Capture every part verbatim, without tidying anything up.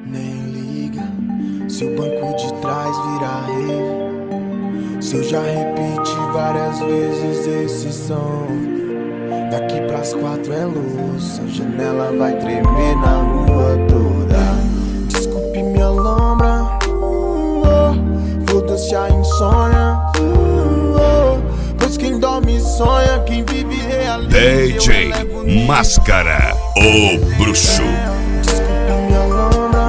Nem liga se o banco de trás virar rave, se eu já repeti várias vezes esse som. Daqui pras quatro é luz, a janela vai tremer na rua toda. Desculpe minha lombra, uh, oh, foda-se a insônia, uh, oh, pois quem dorme sonha, quem vive realiza. D J Máscara, o bruxo. Desculpe minha lombra,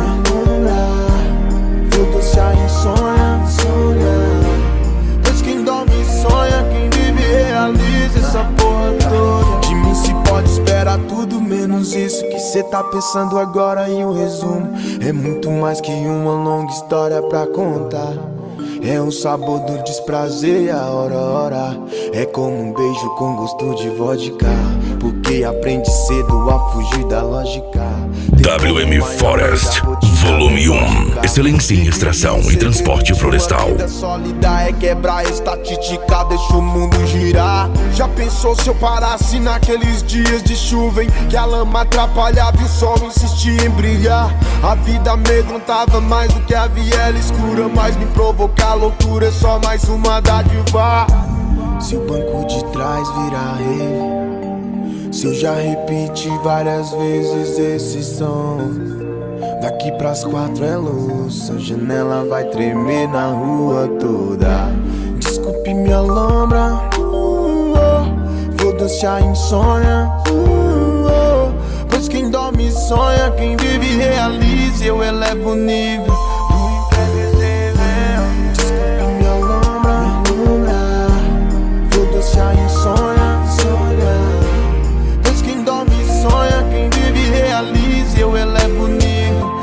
lombra, foda-se a insônia, insônia, pois quem dorme sonha, quem vive realiza essa porra toda. De mim se pode esperar tudo menos isso que cê tá pensando agora. E o resumo é muito mais que uma longa história pra contar. É o sabor do desprazer e a hora, hora. É como um beijo com gosto de vodka, porque aprende cedo a fugir da lógica. W M Forest, volume um. Excelência em extração e transporte florestal. A sólida é quebrar a estatística, deixa o mundo girar. Já pensou se eu parasse naqueles dias de chuva em que a lama atrapalhava e o sol insistia em brilhar? A vida amedrontava mais do que a viela escura, mas me provocar loucura é só mais uma dádiva. Se o banco de trás virar rave, se eu já repeti várias vezes esse som. Daqui pras quatro é luz, a janela vai tremer na rua toda. Desculpe minha lombra, uh, oh, foda-se a insônia, uh, oh, pois quem dorme sonha, quem vive realiza. Eu elevo o nível do imprevisível. Desculpe minha lombra, lombra, foda-se a insônia, insônia, pois quem dorme sonha, quem vive realiza. Eu elevo o nível.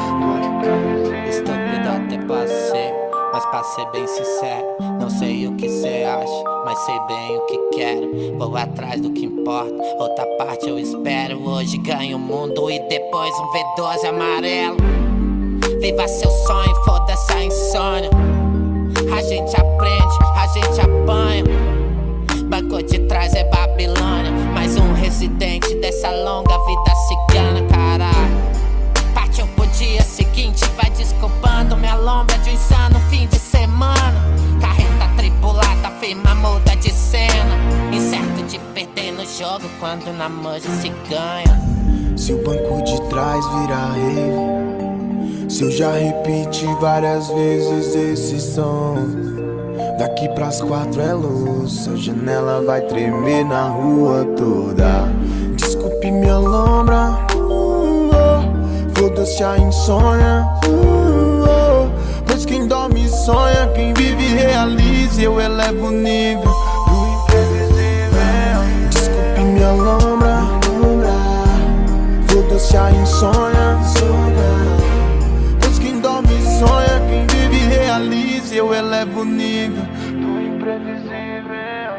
Estúpido até passei, mas pra ser bem sincero, não sei o que cê acha, mas sei bem o que quero. Vou atrás do que importa, outra parte eu espero. Hoje ganho o mundo e depois um V doze amarelo. Viva seu sonho, foda-se a insônia. A gente aprende, a gente apanha. Banco de trás é Babilônia, mais um residente dessa longa vida cigana, caralho. Partiu pro dia seguinte, vai desculpando minha lombra de um insano fim de semana. Carreta tripulada, firma muda de cena, incerto de perder no jogo quando na manja se ganha. Se o banco de trás virar rave, se eu já repeti várias vezes esse som. Daqui pras quatro é luz, a janela vai tremer na rua toda. Desculpe minha lombra, uh, oh, foda-se a insônia, uh, oh, pois quem dorme sonha, quem vive realiza. Eu elevo o nível do imprevisível. Desculpe minha lombra, lombra, foda-se a insônia, insônia, pois quem dorme sonha, quem vive realiza. Eu elevo o nível do imprevisível.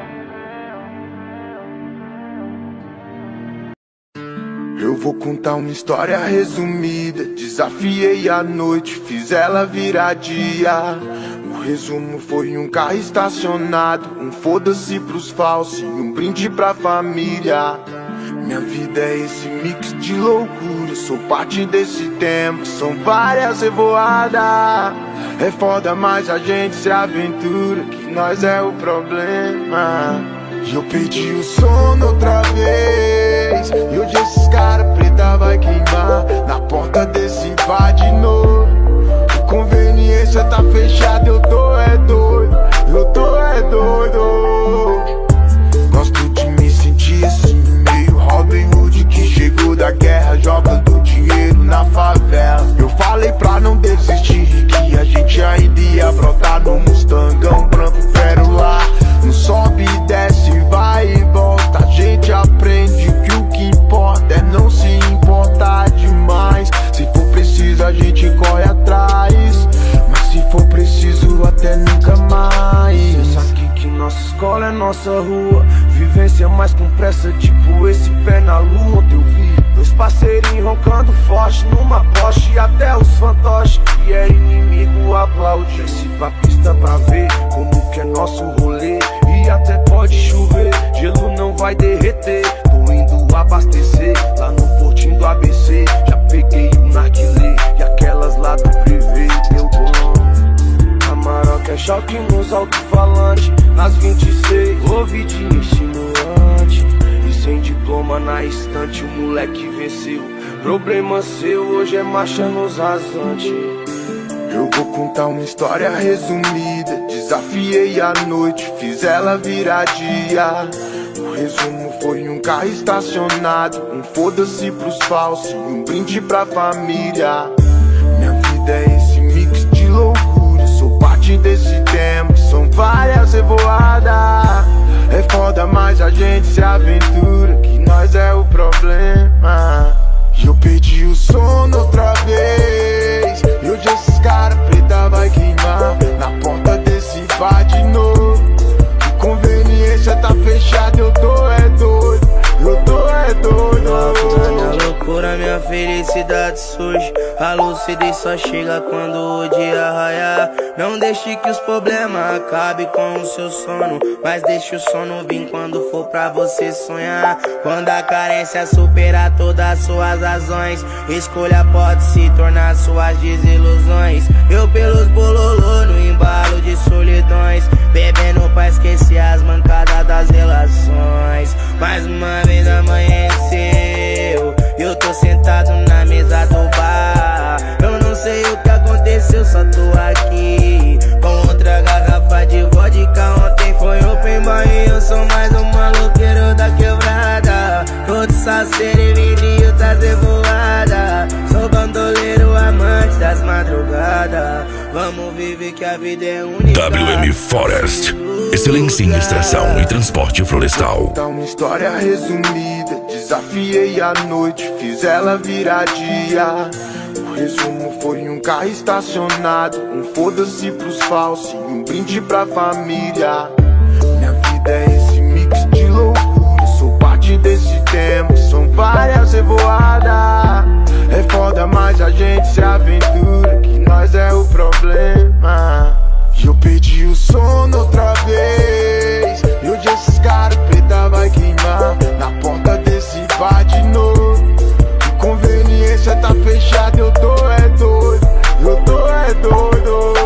Eu vou contar uma história resumida. Desafiei a noite, fiz ela virar dia. O resumo foi um carro estacionado, um foda-se pros falsos e um brinde pra família. Minha vida é esse mix de loucura, sou parte desse tempo, são várias revoadas. É foda, mas a gente se aventura, que nós é o problema. E eu perdi o sono outra vez, e hoje esses cara preta vai queimar na porta desse bar de novo. A conveniência tá fechada, eu tô é doido, eu tô é doido. Gosto de me sentir assim, meio Robin Hood que chegou da guerra jogando dinheiro na favela. Eu falei pra não desistir, que a gente ainda ia brotar no Mustangão branco pérola. Não sobe e desce, vai e volta. A gente aprende que o que importa é não se importar demais. Se for preciso a gente corre atrás, mas se for preciso até nunca mais. Pensa aqui que nossa escola é nossa rua, vivência mais com pressa, tipo esse pé na lua. Onde eu vi dois parceirinhos roncando forte numa Porsche, até os fantoches que é inimigo aplaude. Desce pra pista pra ver como que é nosso rolê, e até pode chover, gelo não vai derreter. Tô indo abastecer lá no portinho do A B C, já peguei um narguilé e aquelas lá Problema seu, hoje é marcha nos rasantes. Eu vou contar uma história resumida. Desafiei a noite, fiz ela virar dia. O resumo foi um carro estacionado, um foda-se pros falsos e um brinde pra família. Minha vida é esse mix de loucura, sou parte desse tempo, são várias revoadas. É foda, mas a gente se aventura, que nós é o problema. E eu perdi o sono outra vez, e hoje esses cara preta vai queimar na porta desse bar de novo. Que conveniência tá fechada, eu tô é doido, eu tô é doido. Na minha loucura, minha felicidade surge. A lucidez só chega quando o dia raiar. Não deixe que os problemas acabem com o seu sono, mas deixe o sono vir quando for pra você sonhar. Quando a carência superar todas as suas razões, escolha pode se tornar suas desilusões. Eu pelos bololô no embalo de solidões, bebendo pra esquecer as mancadas das relações. Mais uma vez amanheceu, eu tô sentado na mesa do bar. Eu não sei o que aconteceu, só tô aqui com outra garrafa de vodka. Ontem foi open bar e eu sou mais um maloqueiro da quebrada. Todo saceiro e vidrinho tá revoada. Sou bandoleiro, amante das madrugadas. Vamos viver que a vida é única. W M Forest, excelência em extração e transporte florestal. Tá uma história resumida. Desafiei a noite, fiz ela virar dia. O resumo foi um carro estacionado, um foda-se pros falsos e um brinde pra família. Minha vida é esse mix de loucura, sou parte desse tempo, são várias revoadas. É foda, mas a gente se aventura, que nós é o problema. E eu perdi o sono outra vez, e hoje esses cara preta vai queimar na porta desse bar de novo. Que conveniência tá fechada, eu tô é doido, eu tô é doido.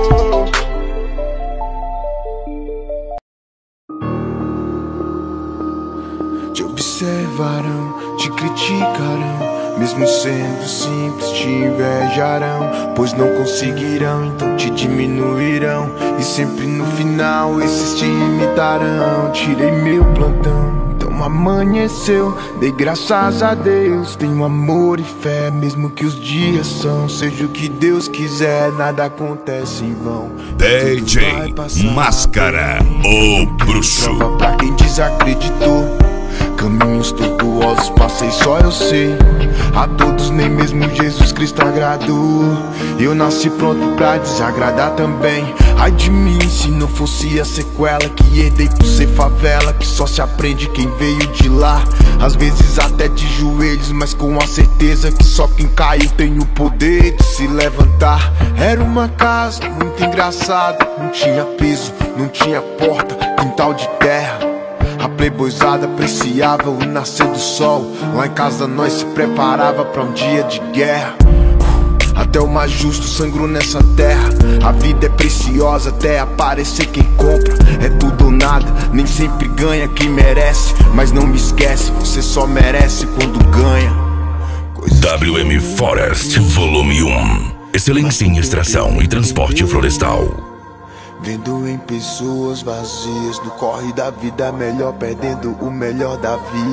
Te observarão, te criticarão, mesmo sendo simples te invejarão, pois não conseguirão, então te diminuirão. E sempre no final esses te imitarão. Tirei meu plantão, então amanheceu, dei graças a Deus. Tenho amor e fé, mesmo que os dias são. Seja o que Deus quiser, nada acontece em vão. D J Máscara, o bruxo. Prova pra quem desacreditou, caminhos tortuosos passei, só eu sei. A todos nem mesmo Jesus Cristo agradou. Eu nasci pronto pra desagradar também. Ai de mim se não fosse a sequela que herdei por ser favela, que só se aprende quem veio de lá. Às vezes até de joelhos, mas com a certeza que só quem caiu tem o poder de se levantar. Era uma casa muito engraçada, não tinha piso, não tinha porta, quintal de terra. A playboyzada apreciava o nascer do sol. Lá em casa nós se preparava pra um dia de guerra. Até o mais justo sangrou nessa terra. A vida é preciosa até aparecer quem compra. É tudo ou nada, nem sempre ganha quem merece. Mas não me esquece, você só merece quando ganha. Coisas W M Forest, volume um, excelência em extração e transporte florestal. Vendo em pessoas vazias no corre da vida, melhor perdendo o melhor da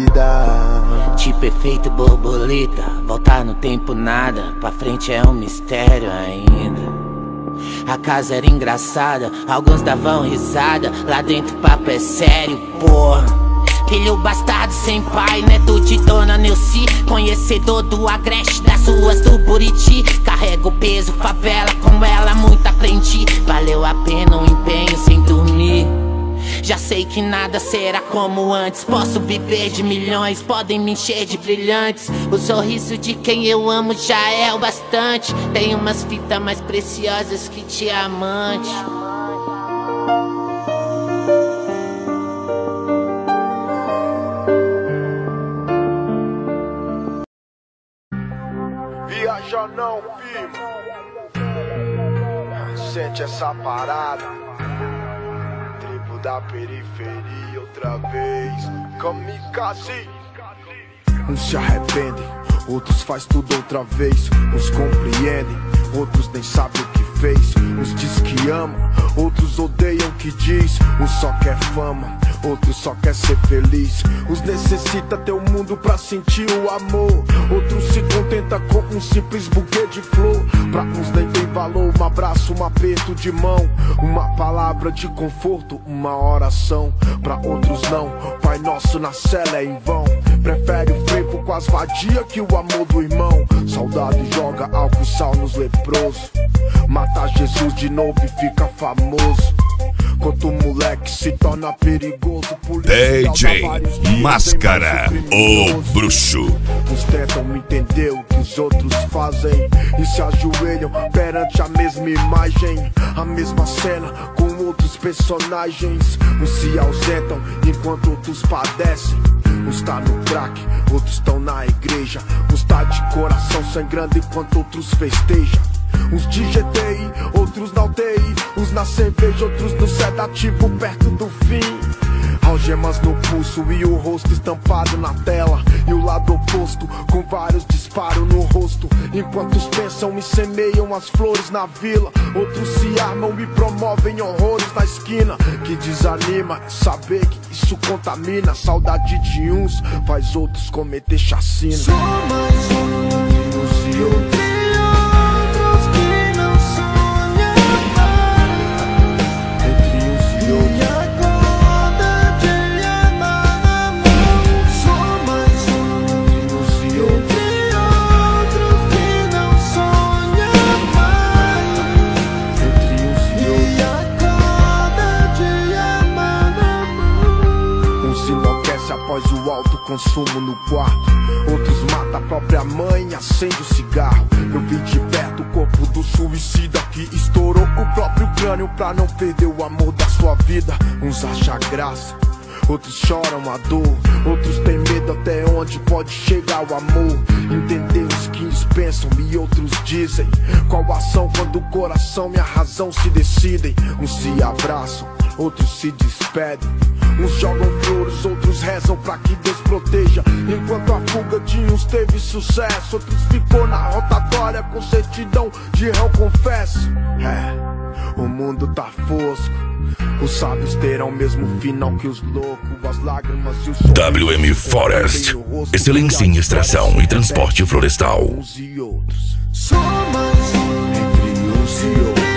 vida. Tipo efeito borboleta, voltar no tempo nada, pra frente é um mistério ainda. A casa era engraçada, alguns davam risada, lá dentro o papo é sério, porra. Filho bastardo sem pai, neto de Dona Neuci, conhecedor do Agreste, das ruas do Buriti. Carrego peso, favela, com ela muito aprendi. Valeu a pena o empenho sem dormir. Já sei que nada será como antes. Posso viver de milhões, podem me encher de brilhantes. O sorriso de quem eu amo já é o bastante. Tem umas fitas mais preciosas que diamante. Viaja não, primo. Sente essa parada. Tribo da periferia outra vez. Kamikaze. Uns se arrependem, outros faz tudo outra vez. Uns compreendem, outros nem sabem o que fez. Uns diz que ama, outros odeiam o que diz. Uns só quer fama, outros só quer ser feliz. Uns necessita ter o mundo pra sentir o amor, outros se contenta com um simples buquê de flor. Pra uns nem tem valor um abraço, um aperto de mão, uma palavra de conforto, uma oração. Pra outros não, Pai Nosso na cela é em vão. Prefere o frevo com as vadias que o amor do irmão. Saudade joga álcool e sal nos leprosos, mata Jesus de novo e fica famoso. Quanto o moleque se torna perigoso, D J Máscara, o bruxo. Uns tentam entender o que os outros fazem e se ajoelham perante a mesma imagem, a mesma cena com outros personagens. Uns se ausentam enquanto outros padecem. Uns tá no crack, outros tão na igreja. Uns tá de coração sangrando enquanto outros festejam. Uns de G T I, outros na U T I. Uns na cerveja, outros no sedativo perto do fim. Algemas no pulso e o rosto estampado na tela, e o lado oposto com vários disparos no rosto. Enquanto uns pensam e semeiam as flores na vila, outros se armam e promovem horrores na esquina. Que desanima é saber que isso contamina. Saudade de uns faz outros cometer chacina. Só mais uns e outros. O alto consumo no quarto, outros matam a própria mãe e acende o cigarro. Eu vi de perto o corpo do suicida que estourou o próprio crânio pra não perder o amor da sua vida. Uns acham graça, outros choram a dor, outros têm medo até onde pode chegar o amor. Entender os que uns pensam e outros dizem qual ação quando o coração e a razão se decidem. Uns se abraçam, outros se despedem. Uns jogam flores, outros rezam pra que Deus proteja. Enquanto a fuga de uns teve sucesso, outros ficou na rotatória com certidão de réu confesso. É, o mundo tá fosco, os sábios terão o mesmo final que os loucos. As lágrimas e o W M Forest, excelência em extração e transporte florestal. Uns e outros. Só mais um Entre uns e outros.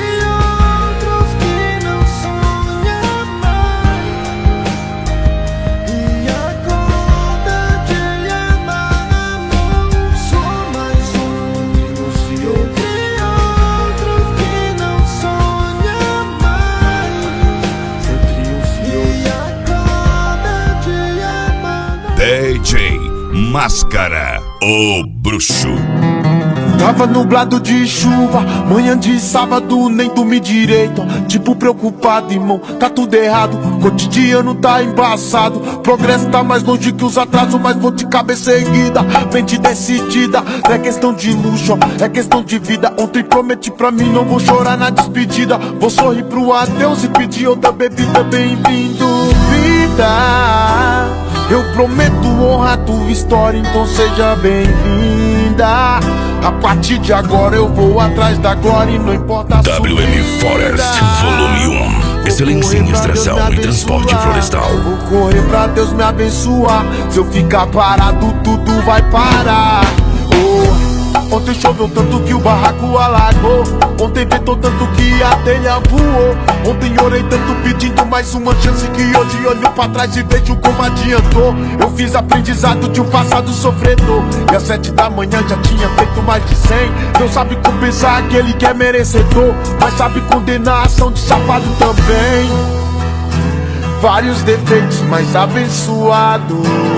D J Máscara, o bruxo. Tava nublado de chuva, manhã de sábado, nem dormi direito. Tipo preocupado, irmão, tá tudo errado. Cotidiano tá embaçado, progresso tá mais longe que os atrasos. Mas vou de cabeça erguida, mente decidida. Não é questão de luxo, é questão de vida. Ontem prometi pra mim, não vou chorar na despedida. Vou sorrir pro adeus e pedir outra bebida. Bem-vindo, vida. Eu prometo honrar tua história, então seja bem-vinda. A partir de agora eu vou atrás da glória e não importa a W M Forest, volume um, excelência em extração e transporte florestal. Vou correr pra Deus me abençoar. Se eu ficar parado, tudo vai parar. Oh, ontem choveu tanto que o barraco alagou. Ontem ventou tanto que a telha voou. Ontem orei tanto pedindo mais uma chance que hoje olho pra trás e vejo como adiantou. Eu fiz aprendizado de um passado sofredor e às sete da manhã já tinha feito mais de cem. Deus sabe compensar aquele que é merecedor, mas sabe condenar a ação de safado também. Vários defeitos, mas abençoado,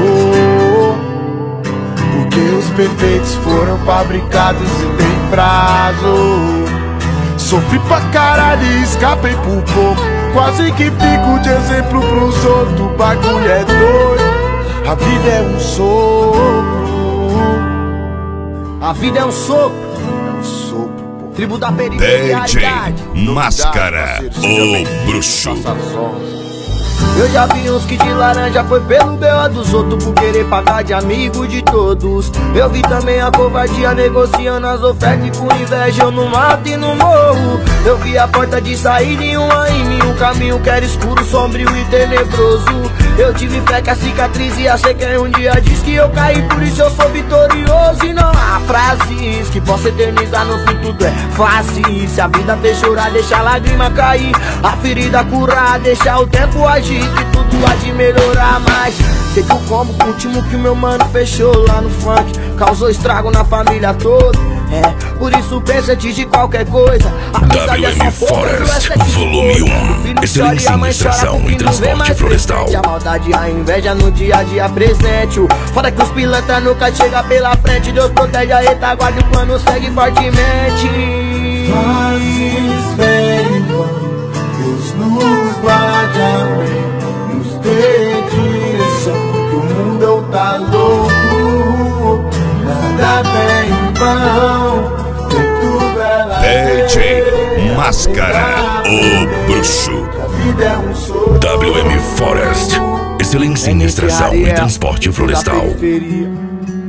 porque os perfeitos foram fabricados e tem prazo. Sofri pra caralho e escapei por pouco, quase que fico de exemplo pros outros. O bagulho é doido, a vida é um sopro. A vida é um sopro, É um sopro, pô. tribo da D J periferia. Máscara, o bruxo. Nossas honras. Eu já vi uns que de laranja foi pelo B O dos outros, por querer pagar de amigo de todos. Eu vi também a covardia negociando as ofertas e com inveja eu não mato e não morro. Eu vi a porta de saída em uma em mim, um caminho que era escuro, sombrio e tenebroso. Eu tive fé que a cicatriz ia ser quem um dia disse que eu caí, por isso eu sou vitorioso. E não há frases que possa eternizar, no fim tudo é fácil. Se a vida fez chorar, deixa a lágrima cair, a ferida curar, deixa o tempo agir, que tudo há de melhorar. Mas sei que o combo com o último que o meu mano fechou lá no funk causou estrago na família toda. É, por isso pensa antes de qualquer coisa. W M Forest, volume um. Excelência em extração e transporte florestal. A maldade, a inveja no dia a dia presente. O foda é que os pilantra nunca chega pela frente. Deus protege a retaguarda e o plano segue fortemente. Fazes bem quando Deus nos guarde, amém. Nos dê direção, que o mundo tá louco. Nada vem em vão, tem tudo ela D J Máscara, o bruxo. W M Forest, excelência em extração e transporte florestal.